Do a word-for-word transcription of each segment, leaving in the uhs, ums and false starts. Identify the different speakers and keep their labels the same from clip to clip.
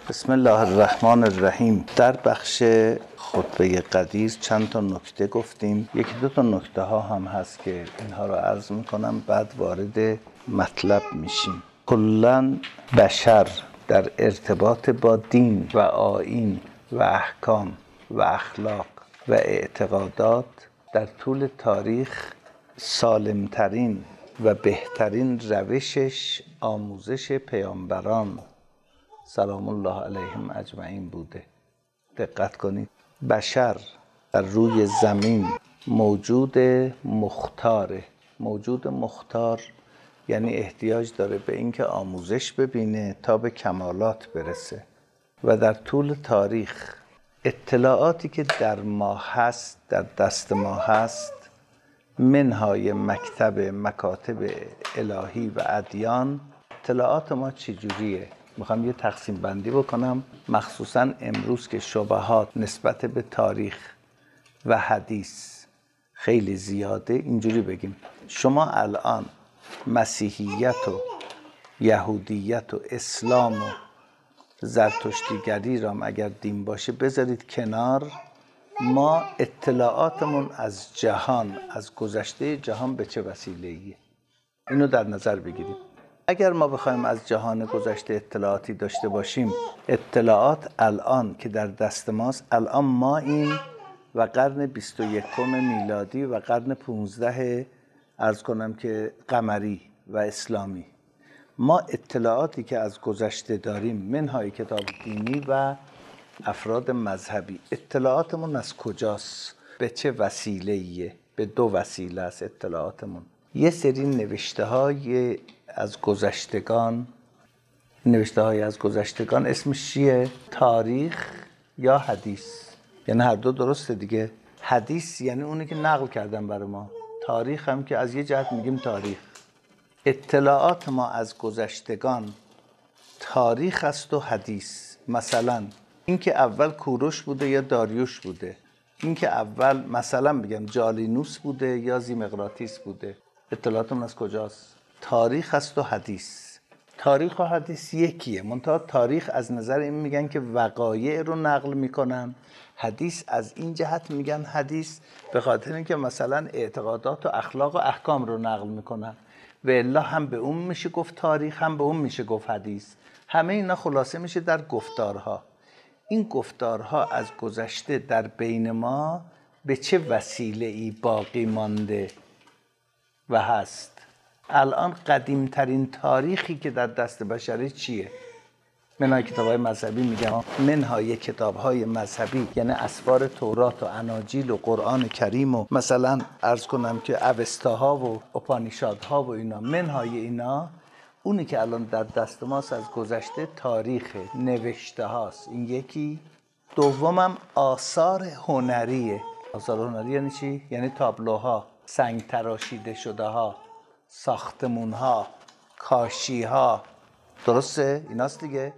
Speaker 1: بسم الله الرحمن الرحیم. در بخش خطبه قدیر چند تا نکته گفتیم. یکی دو تا نکته ها هم هست که اینها رو عرض میکنم، بعد وارد مطلب میشیم. کلاً بشر در ارتباط با دین و آیین و احکام و اخلاق و اعتقادات در طول تاریخ سالمترین و بهترین روشش آموزش پیامبران سلام الله علیهم اجمعین بوده. دقت کنید، بشر در روی زمین موجود مختاره. موجود مختار یعنی احتیاج داره به اینکه آموزش ببینه تا به کمالات برسه و در طول تاریخ اطلاعاتی که در ما هست، در دست ما هست، منهای مکتب مکاتب الهی و ادیان، اطلاعات ما چجوریه؟ میخوام یه تقسیم بندی بکنم، مخصوصا امروز که شبهات نسبت به تاریخ و حدیث خیلی زیاده. اینجوری بگیم، شما الان مسیحیت و یهودیت و اسلام و زرتشتیگری رام اگر دین باشه بذارید کنار، ما اطلاعاتمون از جهان، از گذشته جهان به چه وسیله‌ایه؟ اینو در نظر بگیریم. اگر ما بخوایم از جهان گذشته اطلاعاتی داشته باشیم، اطلاعات الان که در دست ماست، الان ما این و قرن بیست و یکم میلادی و قرن پونزده عرض کنم که قمری و اسلامی، ما اطلاعاتی که از گذشته داریم منهای کتاب دینی و افراد مذهبی، اطلاعاتمون از کجاست؟ به چه وسیله‌ایه؟ به دو وسیله است اطلاعاتمون. یه سری نوشته های از گذشتگان، نوشته های از گذشتگان اسمش چیه؟ تاریخ یا حدیث. یعنی هر دو درسته دیگه. حدیث یعنی اونی که نقل کردن برای ما، تاریخ هم که از یه جهت میگیم تاریخ. اطلاعات ما از گذشتگان تاریخ است و حدیث. مثلا اینکه اول کوروش بوده یا داریوش بوده، اینکه اول مثلا بگم جالینوس بوده یا زیمقراطیس بوده، اطلاعاتمون از کجاست؟ تاریخ است و حدیث. تاریخ و حدیث یکیه، منتها تاریخ از نظر این میگن که وقایع رو نقل میکنن، حدیث از این جهت میگن حدیث به خاطر اینکه مثلا اعتقادات و اخلاق و احکام رو نقل میکنن. و الا هم به اون میشه گفت تاریخ، هم به اون میشه گفت حدیث. همه اینا خلاصه میشه در گفتارها. این گفتارها از گذشته در بین ما به چه وسیله‌ای باقی مانده و هست؟ الان قدیمترین تاریخی که در دست بشری چیه؟ منهای کتاب‌های مذهبی میگم، منهای کتاب‌های مذهبی یعنی اسفار تورات و اناجیل و قرآن کریم و مثلا عرض کنم که اوستاها و اپانیشادها و اینا، منهای اینا اونی که الان در دست ماست از گذشته تاریخ نوشته هاست. این یکی. دومم آثار هنریه. آثار هنری یعنی چی؟ یعنی تابلوها، سنگ تراشیده شده ها، ساختمون ها، کاشی ها، درسته؟ ایناست دیگه.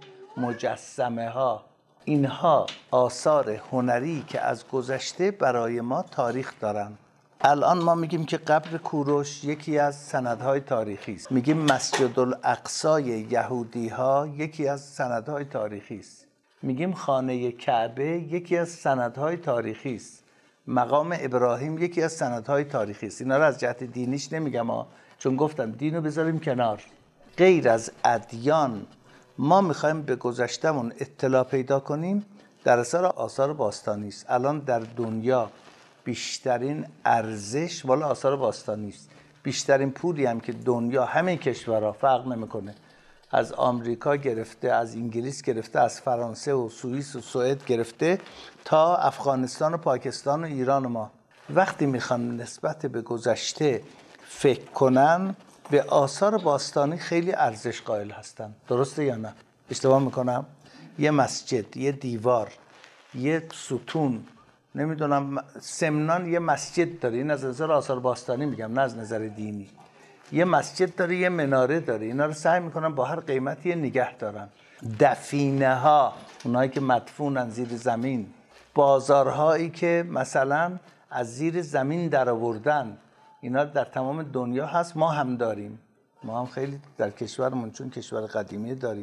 Speaker 1: مجسمه ها. اینها آثار هنری که از گذشته برای ما تاریخ دارن. الان ما میگیم که قبر کوروش یکی از سندهای تاریخی است. میگیم مسجد الاقصی یهودی ها یکی از سندهای تاریخی است. میگیم خانه کعبه یکی از سندهای تاریخی است. مقام ابراهیم یکی از سندهای تاریخی است. اینا رو از جهت دینیش نمیگم ها، چون گفتم دینو بذاریم کنار. غیر از ادیان ما میخوایم به گذشتمون اطلاع پیدا کنیم، در اثر آثار باستانی است. الان در دنیا بیشترین ارزش والا آثار باستانی است. بیشترین پولی هم که دنیا، همه کشورها فرق نمیکنه، از آمریکا گرفته، از انگلیس گرفته، از فرانسه و سوئیس و سوئد گرفته تا افغانستان و پاکستان و ایران، ما وقتی میخوان نسبت به گذشته فکر کنن به آثار باستانی خیلی ارزش قائل هستن. درسته یا نه؟ اشتباه میکنم؟ یه مسجد، یه دیوار، یه ستون، نمیدونم سمنان یه مسجد داره، این از نظر آثار باستانی میگم، نه از نظر دینی. یه مسجد داره، یه مناره داره، اینا رو سعی میکنن با هر قیمتی نگه دارن. دفینه ها، اونایی که مدفونن زیر زمین، بازارهایی که مثلا از زیر زمین در آوردن، اینا در تمام دنیا هست، ما هم داریم. ما هم خیلی در کشورمون چون کشور قدیمی داریم.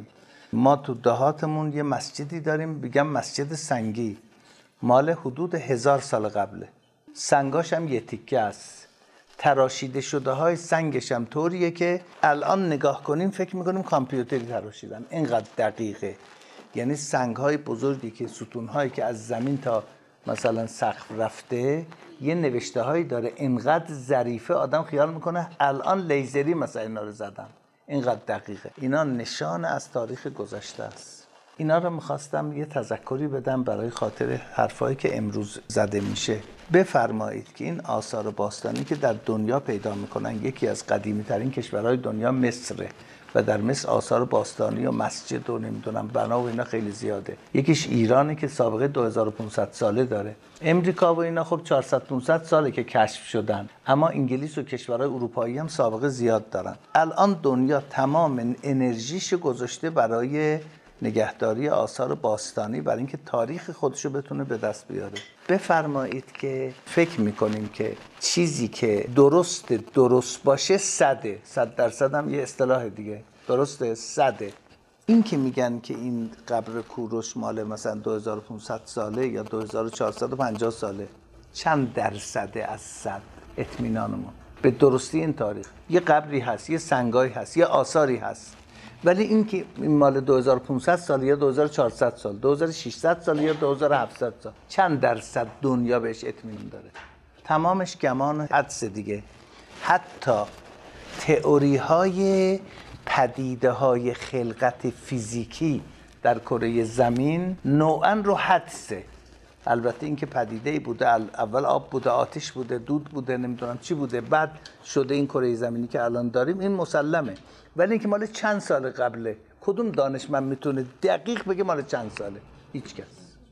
Speaker 1: ما تو دهاتمون یه مسجدی داریم، میگم مسجد سنگی، مال حدود هزار سال قبله. سنگاش هم یه تیکه است، تراشیده شده های سنگش هم طوریه که الان نگاه کنیم فکر میکنیم کامپیوتری تراشیدن، اینقدر دقیقه. یعنی سنگ های بزرگی که ستون هایی که از زمین تا مثلا سقف رفته یه نوشته هایی داره اینقدر ظریفه، آدم خیال میکنه الان لیزری مثلا اینا رو زدن، اینقدر دقیقه. اینا نشان از تاریخ گذشته است. اینا رو میخواستم یه تذکری بدم برای خاطر حرفایی که امروز زده میشه. بفرمایید که این آثار باستانی که در دنیا پیدا میکنن، یکی از قدیمی ترین کشورهای دنیا مصره و در مصر آثار باستانی و مسجد و نمیدونم بنا و اینا خیلی زیاده. یکیش ایرانه که سابقه دو هزار و پانصد ساله داره. امریکا و اینا خب چهارصد پانصد ساله که کشف شدن، اما انگلیس و کشورهای اروپایی هم سابقه زیاد دارن. الان دنیا تمام انرژیش گذاشته برای نگهداری آثار باستانی، برای اینکه تاریخ خودشو بتونه به دست بیاره. بفرمایید که فکر میکنیم که چیزی که درست درست باشه صده، صد درصد هم یه اصطلاح دیگه، درسته صده. این که میگن که این قبر کوروش مال مثلا دو هزار و پانصد ساله یا دو هزار و چهارصد و پنجاه ساله، چند درصده از صد اطمینانمون به درستی این تاریخ؟ یه قبری هست، یه سنگایی هست، یه آثاری هست، ولی این که این مال دو هزار و پانصد سال یا دو هزار و چهارصد سال، دو هزار و ششصد سال یا دو هزار و هفتصد سال، چند درصد دنیا بهش اطمینان داره؟ تمامش گمان حدس دیگه. حتی تئوری های پدیده های خلقت فیزیکی در کره زمین نوعاً رو حدسه. البته اینکه پدیده‌ای بوده، اول آب بوده، آتش بوده، دود بوده، نمیدونم چی بوده، بعد شده این کره زمینی که الان داریم، این مسلمه. ولی اینکه مال چند سال قبله، کدوم دانشمند میتونه دقیق بگه مال چند ساله؟ هیچ کس.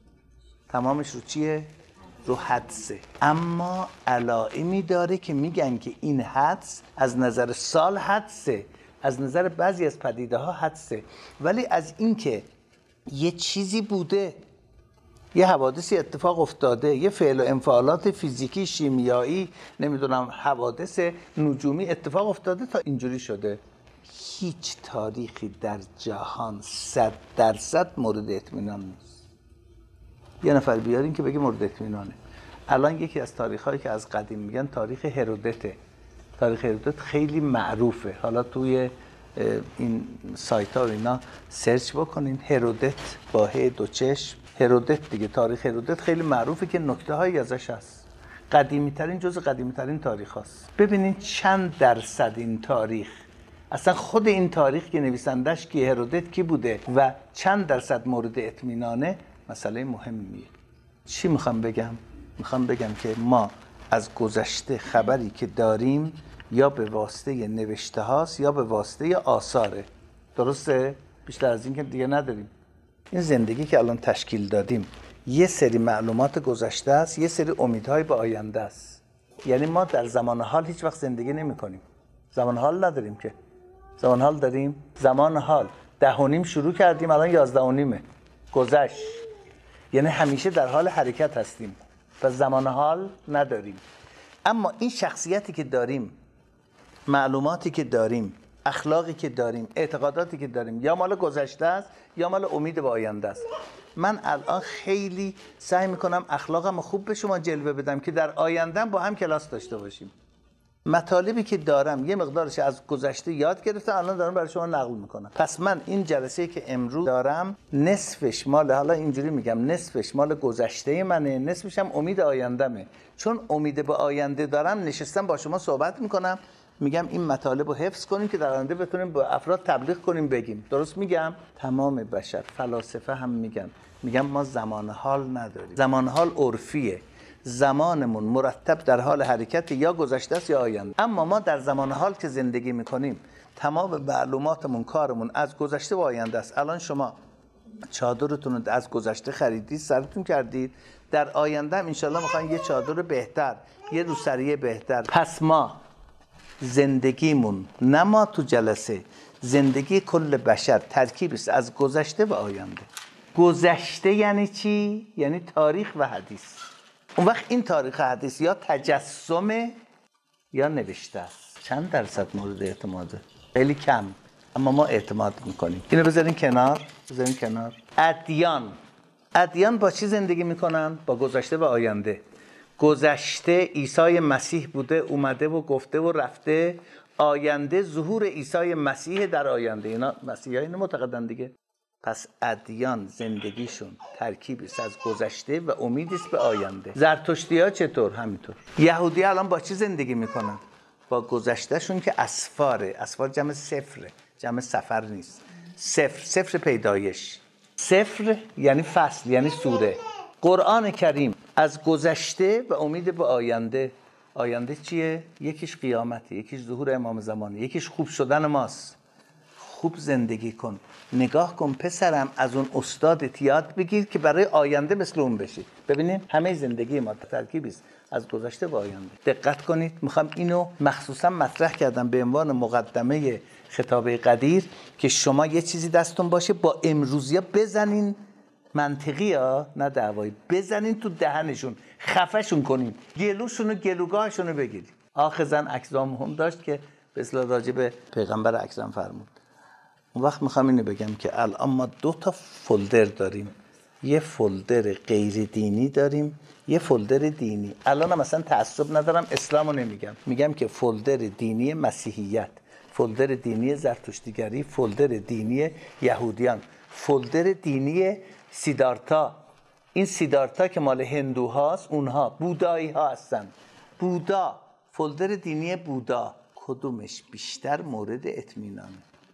Speaker 1: تمامش رو چیه؟ رو حدسه. اما علائمی داره که میگن که این حدس از نظر سال حدسه، از نظر بعضی از پدیده ها حدسه، ولی از اینکه یه چیزی بوده، یه حوادثی اتفاق افتاده، یه فعل و انفعالات فیزیکی شیمیایی، نمیدونم حوادث نجومی اتفاق افتاده تا اینجوری شده، هیچ تاریخی در جهان صد درصد مورد اطمینان نیست. یه نفر بیارین که بگه مورد اطمینانه. الان یکی از تاریخ‌هایی که از قدیم میگن تاریخ هرودته. تاریخ هرودت خیلی معروفه. حالا توی این سایت ها و اینا سرچ بکنین، هرودت با ه دو چشم، هرودت دیگه، تاریخ هرودت خیلی معروفه که نکته هایی ازش هست. قدیمی ترین جز قدیمی ترین تاریخ هست. ببینین چند درصد این تاریخ، اصلا خود این تاریخ که نویسندش کی، هرودت کی بوده و چند درصد مورد اطمینانه، مسئله مهمیه. چی میخوام بگم؟ میخوام بگم که ما از گذشته خبری که داریم یا به واسطه نوشته هاست یا به واسطه آثاره. درسته؟ بیشتر از این که دیگه نداریم. این زندگی که الان تشکیل دادیم یه سری معلومات گذشته است، یه سری امیدهای به آینده است. یعنی ما در زمان حال هیچ وقت زندگی نمی کنیم. زمان حال نداریم که. زمان حال داریم؟ زمان حال ده و نیم شروع کردیم، الان یازده و نیمه گذشت. یعنی همیشه در حال حرکت هستیم و زمان حال نداریم. اما این شخصیتی که داریم، معلوماتی که داریم، اخلاقی که داریم، اعتقاداتی که داریم، یا مال گذشته است یا مال امید به آینده است. من الان خیلی سعی میکنم اخلاقم خوب به شما جلوه بدم که در آینده با هم کلاس داشته باشیم. مطالبی که دارم یه مقدارش از گذشته یاد گرفتم، الان دارم برای شما نقل میکنم. پس من این جلسه که امروز دارم نصفش مال، حالا اینجوری میگم، نصفش مال گذشته منه، نصفش هم امید آیندمه. چون امید به آینده دارم نشستم با شما صحبت میکنم، میگم این مطالب رو حفظ کنیم که در آینده بتونیم با افراد تبلیغ کنیم بگیم. درست میگم؟ تمام بشر، فلاسفه هم میگن، میگم ما زمان حال نداریم. زمان حال عرفیه. زمانمون مرتب در حال حرکت، یا گذشته است یا آینده. اما ما در زمان حال که زندگی میکنیم تمام معلوماتمون، کارمون از گذشته و آینده است. الان شما چادرتون رو از گذشته خریدید، سرتون کردید، در آینده هم انشالله میخواین یه چادر بهتر، یه روسریه بهتر. پس ما زندگیمون، نه ما تو جلسه، زندگی کل بشر ترکیبی است از گذشته و آینده. گذشته یعنی چی؟ یعنی تاریخ و حدیث. اون وقت این تاریخ حدیث یا تجسم یا نوشته است. چند درصد مورد اعتماده؟ خیلی کم. اما ما اعتماد میکنیم. اینو بذارین کنار، بذارین کنار. ادیان ادیان با چی زندگی میکنن؟ با گذشته و آینده. گذشته عیسی مسیح بوده، اومده و گفته و رفته. آینده ظهور عیسی مسیح در آینده. اینا مسیحیان اینو معتقدن دیگه. پس ادیان زندگیشون ترکیبی است از گذشته و امیدی است به آینده. زرتشتی‌ها چطور؟ همینطور. یهودی‌ها الان با چی زندگی میکنن؟ با گذشتهشون که اسفاره. اسفار جمع صفره، جمع سفر نیست. صفر، صفر پیدایش. صفر یعنی فصل، یعنی سوره. قرآن کریم از گذشته و امید به آینده. آینده چیه؟ یکیش قیامته، یکیش ظهور امام زمانه، یکیش خوب شدن ماست. خوب زندگی کن. نگاه کن پسرم، از اون استادت یاد بگیر که برای آینده مثل اون بشی. ببینید همه زندگی ما ترکیبی است از گذشته و آینده. دقت کنید، میخوام اینو مخصوصا مطرح کردم به عنوان مقدمه خطابه قدیر که شما یه چیزی دستون باشه با امروزیا بزنین، منطقی ها نه دعوایی، بزنین تو دهنشون، خفهشون کنین، گلوشون و گلوگاهشون رو بگیرید. آخذن اکرام هم داشت که به اصطلاح راجع به پیغمبر اکرم فرمود. اون وقت میخوام اینو بگم که الان ما دو تا فولدر داریم. یه فولدر غیر دینی داریم، یه فولدر دینی. الان هم مثلا تعصب ندارم، اسلامو نمیگم، میگم که فولدر دینی مسیحیت، فولدر دینی زرتشتیگری، فولدر دینی یهودیان، فولدر دینی سیدارتا. این سیدارتا که مال هندوهاست، اونها بودایی ها هستن. بودا، فولدر دینی بودا، کدومش بیشتر مورد اطمینانه؟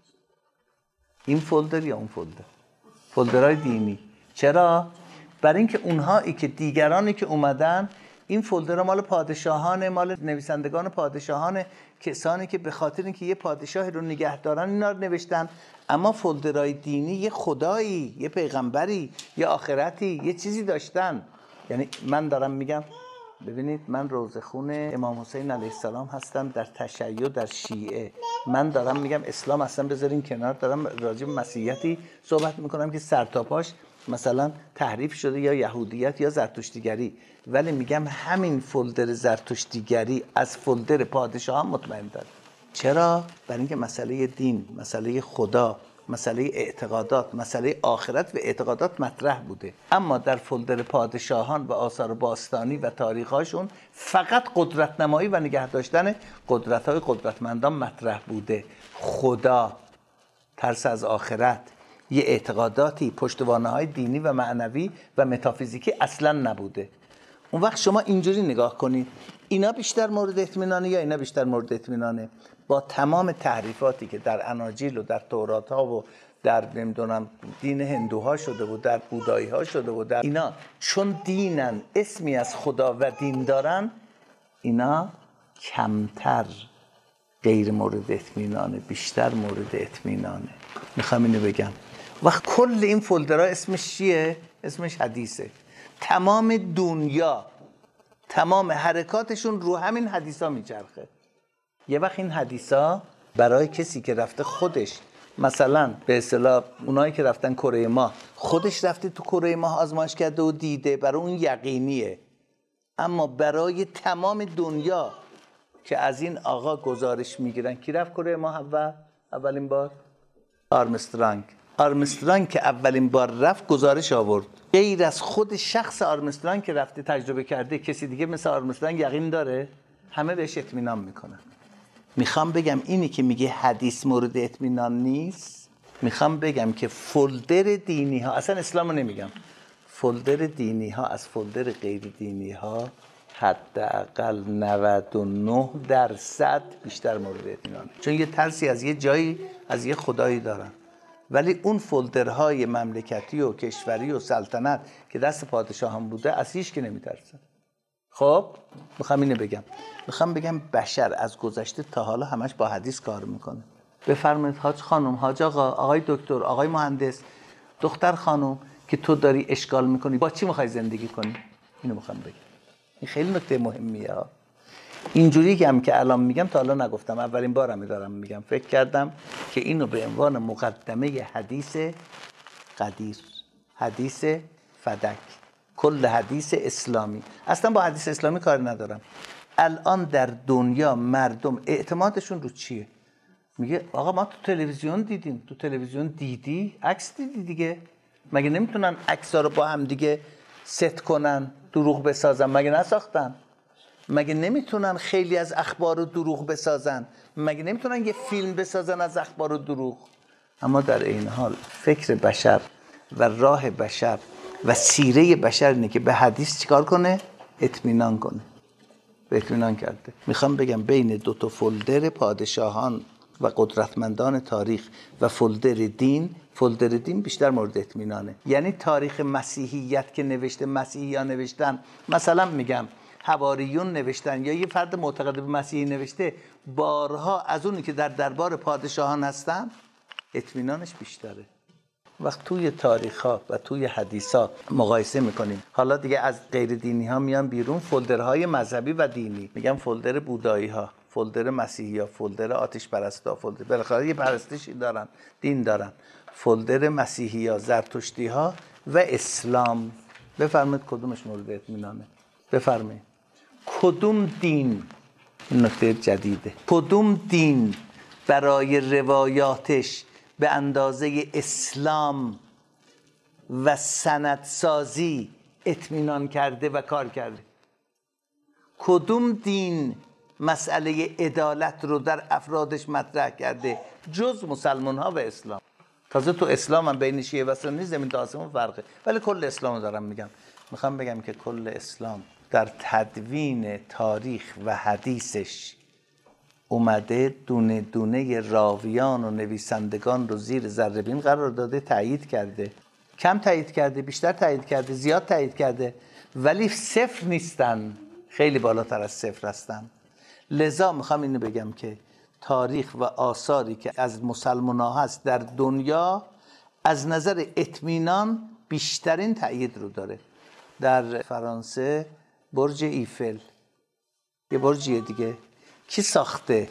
Speaker 1: این فولدر یا اون فولدر؟ فولدرهای دینی. چرا؟ برای اینکه اونهایی که دیگرانی که اومدن، این فولدرها مال پادشاهان، مال نویسندگان پادشاهان، کسانی که به خاطر اینکه یه پادشاهی رو نگه دارن اینا رو نوشتن. اما فولدرهای دینی یه خدایی، یه پیغمبری، یه آخرتی، یه چیزی داشتن. یعنی من دارم میگم، ببینید من روزخون امام حسین علیه السلام هستم در تشیع، در شیعه. من دارم میگم اسلام اصلا بذارین کنار، دارم راجع به مسیحیتی صحبت میکنم که سرتاپاش مثلا تحریف شده، یا یهودیت یا زرتشتیگری. ولی میگم همین فولدر زرتشتیگری از فولدر پادشاهان مطمئن تر. چرا؟ برای اینکه مسئله دین، مسئله خدا، مسئله اعتقادات، مسئله آخرت و اعتقادات مطرح بوده. اما در فولدر پادشاهان و آثار باستانی و تاریخاشون فقط قدرت نمایی و نگه داشتن قدرت‌های قدرتمندان مطرح بوده. خدا، ترس از آخرت، یه اعتقاداتی، پشتوانه‌های دینی و معنوی و متافیزیکی اصلاً نبوده. اون وقت شما اینجوری نگاه کنید، اینا بیشتر مورد اطمینانه یا اینا بیشتر مورد اطمینانه؟ با تمام تحریفاتی که در اناجیل و در تورات ها و در نمیدونم دین هندوها شده و در بودایی ها شده و در اینا، چون دینن، اسمی از خدا و دین دارن، اینا کمتر غیر مورد اطمینانه، بیشتر مورد اطمینانه. میخوام اینو بگم. وقت کل این فولدرها اسمش چیه؟ اسمش حدیثه. تمام دنیا، تمام حرکاتشون رو همین حدیثا میچرخه. یه وقت این حدیثا برای کسی که رفته خودش، مثلا به اصطلاح اونایی که رفتن کره ماه، خودش رفته تو کره ماه آزمایش کرده و دیده، برای اون یقینیه. اما برای تمام دنیا که از این آقا گزارش میگیرن، کی رفت کره ماه اول؟ اولین بار آرمسترانگ. آرمسترانگ که اولین بار رفت گزارش آورد. غیر از خود شخص آرمسترانگ که رفته تجربه کرده، کسی دیگه مثل آرمسترانگ یقین داره؟ همه بهش اطمینان میکنن. میخوام بگم اینی که میگه حدیث مورد اطمینان نیست، میخوام بگم که فولدر دینی ها، اصلا اسلامو نمیگم، فولدر دینی ها از فولدر غیر دینی ها حداقل نود و نه درصد بیشتر مورد اطمینانه. چون یه ترسی از یه جایی، از یه خدایی دارن. ولی اون فولدرهای مملکتی و کشوری و سلطنت که دست پادشاه هم بوده، از هیچ کی نمیترسن. خب میخوام اینو بگم، میخوام بگم بشر از گذشته تا حالا همش با حدیث کار میکنه. بفرمایید حاج خانم، حاج آقا، آقای دکتر، آقای مهندس، دختر خانم، که تو داری اشکال میکنی، با چی میخوای زندگی کنی؟ اینو میخوام بگم. این خیلی نکته مهمیه ها. اینجوری که هم که الان میگم تا حالا نگفتم، اولین بارم دارم میگم. فکر کردم که اینو به عنوان مقدمه حدیث قدیر، حدیث فدک، کل حدیث اسلامی، اصلا با حدیث اسلامی کار ندارم. الان در دنیا مردم اعتمادشون رو چیه؟ میگه آقا ما تو تلویزیون دیدیم. تو تلویزیون دیدی؟ عکس دیدی دیگه. مگه نمیتونن عکس‌ها رو با هم دیگه ست کنن، دروغ بسازن؟ مگه نساختن؟ مگه نمیتونن خیلی از اخبار رو دروغ بسازن؟ مگه نمیتونن یه فیلم بسازن از اخبار و دروغ؟ اما در این حال فکر بشر و راه بشر و سیره بشر اینه که به حدیث چیکار کنه؟ اطمینان کنه. به اطمینان کرده. میخوام بگم بین دو تا فولدر پادشاهان و قدرتمندان تاریخ و فولدر دین، فولدر دین بیشتر مورد اطمینانه. یعنی تاریخ مسیحیت که نوشته، مسیحیان نوشتن، مثلا میگم حواریون نوشتن یا یه فرد معتقد به مسیحی نوشته، بارها از اونی که در دربار پادشاهان هستن اطمینانش بیشتره. وقت توی تاریخ ها و توی حدیث ها مقایسه میکنیم، حالا دیگه از غیر دینی ها میان بیرون، فولدرهای مذهبی و دینی، میگم فولدر بودایی ها، فولدر مسیحی ها، فولدر آتش پرستا، فولدر بالاخره یه پرستشی دارن، دین دارن، فولدر مسیحی ها، زرتشتی ها و اسلام. بفرمایید کدومش مورد اطمینانه؟ بفرمایید کدوم دین، نکته جدیده، کدوم دین برای روایاتش به اندازه اسلام و سندسازی اطمینان کرده و کار کرده؟ کدوم دین مسئله عدالت رو در افرادش مطرح کرده جز مسلمان ها و اسلام؟ تازه تو اسلام هم بین شیعه و سنی زمین تا آسمون فرقه، ولی کل اسلام رو دارم میگم. میخوام بگم که کل اسلام در تدوین تاریخ و حدیثش اومده دونه دونه راویان و نویسندگان رو زیر ذره بین قرار داده، تایید کرده، کم تایید کرده، بیشتر تایید کرده، زیاد تایید کرده، ولی صفر نیستن، خیلی بالاتر از صفر هستن. لذا میخوام اینو بگم که تاریخ و آثاری که از مسلمان ها هست در دنیا از نظر اطمینان بیشترین تایید رو داره. در فرانسه برج ایفل، یه برجیه دیگه، کی ساخته؟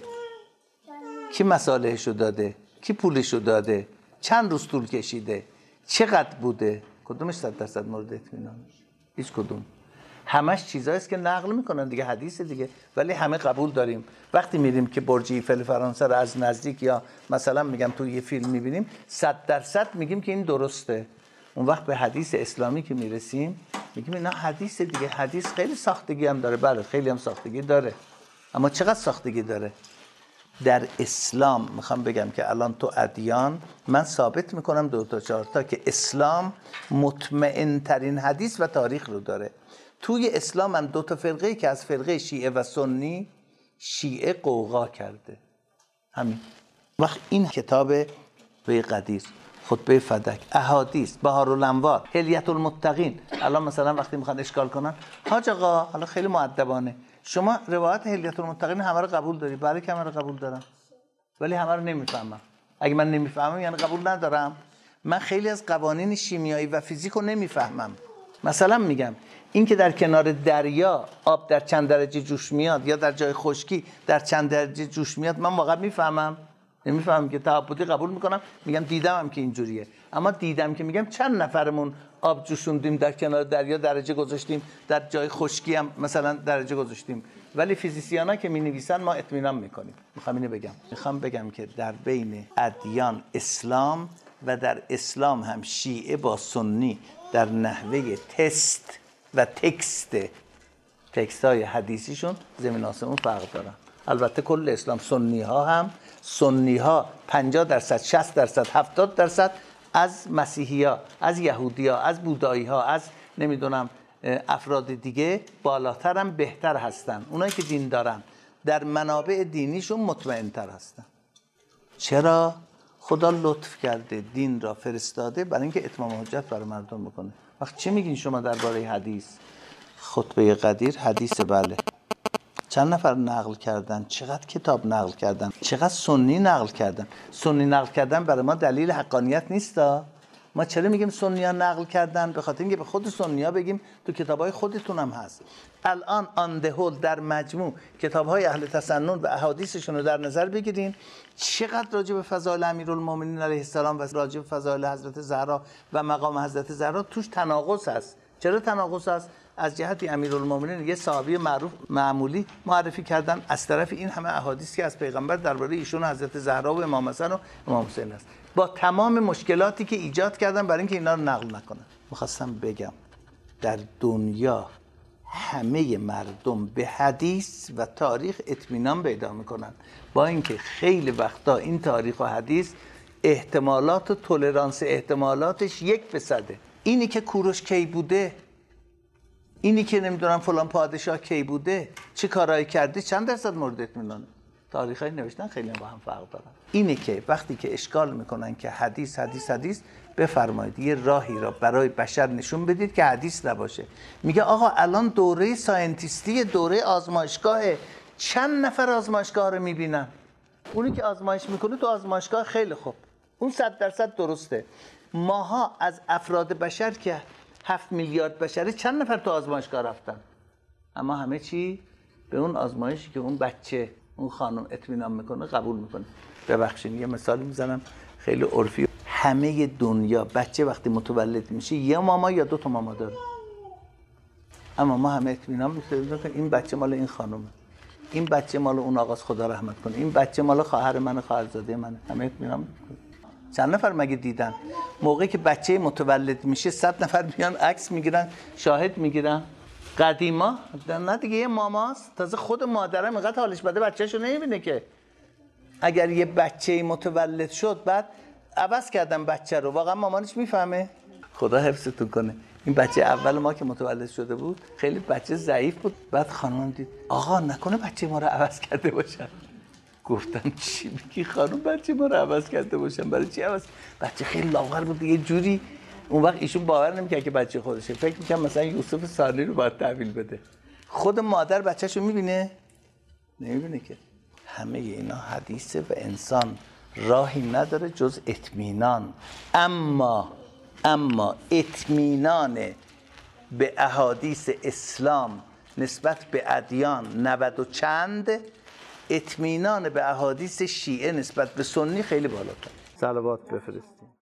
Speaker 1: کی مصالحشو داده؟ کی پولشو داده؟ چند روز طول کشیده؟ چقدر بوده؟ کدومش صد درصد مورد اطمینان؟ هیچ کدوم. همش چیزاییست که نقل میکنن دیگه، حدیث دیگه، ولی همه قبول داریم. وقتی میریم که برج ایفل فرانسه رو از نزدیک یا مثلا میگم تو یه فیلم میبینیم، صد درصد میگیم که این درسته. اون وقت به حدیث اسلامی که میرسیم میگیم اینا حدیث دیگه. حدیث خیلی ساختگی هم داره، بله خیلی هم ساختگی داره، اما چقدر ساختگی داره؟ در اسلام میخوام بگم که الان تو ادیان من ثابت میکنم دو تا چهار تا که اسلام مطمئن ترین حدیث و تاریخ رو داره. توی اسلام هم دو تا فرقه‌ای که از فرقه شیعه و سنی، شیعه قوقا کرده. همین. وقت این کتاب به قدیر، خطبه فدک، احادیث، بهارالانوار، حلیة المتقین، الان مثلا وقتی میخوان اشکال کنن، حاج آقا حالا خیلی مؤدبانه، شما روایت حلیة المتقین همه رو قبول داری؟ برای که همه رو قبول دارم، ولی همه رو نمیفهمم. اگه من نمیفهمم یعنی قبول ندارم. من خیلی از قوانین شیمیایی و فیزیک رو نمیفهمم. مثلا میگم این که در کنار دریا آب در چند درجه جوش میاد یا در جای خشکی در چند درجه جوش میاد، من واقعا میفهمم؟ نمیفهمم که تعبدی قبول میکنم، میگم دیدمم که اینجوریه. اما دیدم که میگم چند نفرمون آب جوشوندیم در کنار دریا درجه گذاشتیم، در جای خشکی هم مثلا درجه گذاشتیم، ولی فیزیسیانا که مینویسن ما اطمینان میکنیم. میخوام اینو بگم میخوام بگم که در بین ادیان اسلام و در اسلام هم شیعه با سنی در نحوه تست و تکست تکست های حدیثیشون زمین آسمون فرق دارن. البته کل اسلام، سنی ها هم، سنی ها پنجاه درصد، شصت درصد، هفتاد درصد از مسیحی ها، از یهودی ها، از بودایی ها، از نمیدونم افراد دیگه بالاتر هم بهتر هستن. اونایی که دین دارن در منابع دینیشون مطمئن تر هستن. چرا؟ خدا لطف کرده دین را فرستاده برای اینکه اتمام حجت برای مردم بکنه. وقت چی میگین شما درباره حدیث؟ خطبه قدیر حدیث، بله. چند نفر نقل کردن؟ چقدر کتاب نقل کردن؟ چقدر سنی نقل کردن؟ سنی نقل کردن برای ما دلیل حقانیت نیستا؟ ما چرا میگیم سنی ها نقل کردن؟ به خاطر اینکه به خود سنی ها بگیم تو کتابای خودتون هم هست. الان آن ده هول در مجموع کتاب‌های اهل تسنن و احادیثشون رو در نظر بگیرین، چقدر راجع به فضائل امیرالمومنین علیه السلام و راجع به فضائل حضرت زهرا و مقام حضرت زهرا توش تناقض هست. چرا تناقض هست؟ از جهت امیرالمومنین یه صحابی معروف معمولی معرفی کردن، از طرف این همه احادیث که از پیغمبر درباره ایشون حضرت زهرا و امام حسن و امام حسین است، با تمام مشکلاتی که ایجاد کردن برای اینکه اینا رو نقل نکنن. می‌خواستم بگم در دنیا همه مردم به حدیث و تاریخ اطمینان پیدا میکنن، با اینکه خیلی وقتا این تاریخ و حدیث احتمالات و تولرانس احتمالاتش یک فیصده. اینی که کوروش کی بوده، اینی که نمیدونم فلان پادشاه کی بوده، چه کارایی کرده، چند درصد مورد اطمینانه. تاریخای نوشتن خیلی با هم فرق دارن. اینه که وقتی که اشکال میکنن که حدیث حدیث حدیث، بفرمایید یه راهی را برای بشر نشون بدید که حدیث نباشه. میگه آقا الان دوره ساینتیستی، دوره آزمایشگاه، چند نفر آزمایشگاه رو میبینن؟ اونی که آزمایش میکنه تو آزمایشگاه خیلی خوب، اون صد درصد درسته. ماها از افراد بشر که هفت میلیارد بشره، چند نفر تو آزمایشگاه رفتن؟ اما همه چی به اون آزمایشی که اون بچه، اون خانم اطمینان میکنه قبول میکنه. ببخشید یه مثال میزنم خیلی عرفی. همه دنیا بچه وقتی متولد میشه یه ماما یا دو تا ماما داره، اما ما همه اطمینان میکنیم که این بچه مال این خانومه، این بچه مال اون آقاست خدا رحمت کنه، این بچه مال خواهر منه، خواهرزاده منه. همه اطمینان میکنیم. چند نفر مگه دیدن موقعی که بچه متولد میشه صد نفر میان عکس میگیرن، شاهد میگیرن؟ قدیما نه دیگه، یه ماماست، تازه خود مادرم اینقدر حالش بده بچه‌شو نمیبینه که. اگر یه بچه متولد شد بعد عوض کردن بچه رو، واقعا مامانش میفهمه؟ خدا حفظتون کنه. این بچه اول ما که متولد شده بود خیلی بچه ضعیف بود، بعد خانم دید آقا نکنه بچه ما رو عوض کرده باشن. گفتن چی میگی خانم، بچه ما رو عوض کرده باشن؟ برای چی عوض؟ بچه خیلی لاغر بود یه جوری. اون وقت ایشون باور نمی‌کرد که بچه خودشه، فکر می‌کرد مثلا یوسف ثانی رو باید تحویل بده. خود مادر بچه‌شو می‌بینه؟ نمی‌بینه که. همه اینا حدیثه و انسان راهی نداره جز اطمینان. اما اما اطمینان به احادیث اسلام نسبت به ادیان نود و چند، اطمینان به احادیث شیعه نسبت به سنی خیلی بالاتر. صلوات بفرستید.